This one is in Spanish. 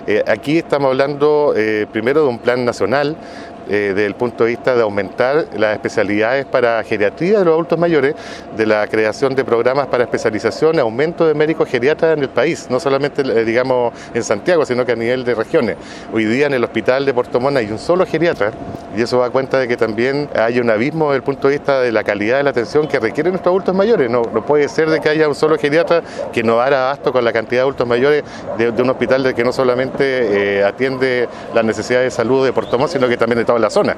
Aquí estamos hablando primero de un plan nacional, desde el punto de vista de aumentar las especialidades para geriatría de los adultos mayores, de la creación de programas para especialización, aumento de médicos geriatras en el país, no solamente digamos en Santiago, sino que a nivel de regiones. Hoy día en el hospital de Puerto Montt hay un solo geriatra, y eso da cuenta de que también hay un abismo desde el punto de vista de la calidad de la atención que requieren nuestros adultos mayores. No puede ser de que haya un solo geriatra que no dará abasto con la cantidad de adultos mayores de un hospital que no solamente atiende las necesidades de salud de Puerto Montt, sino que también de toda la zona.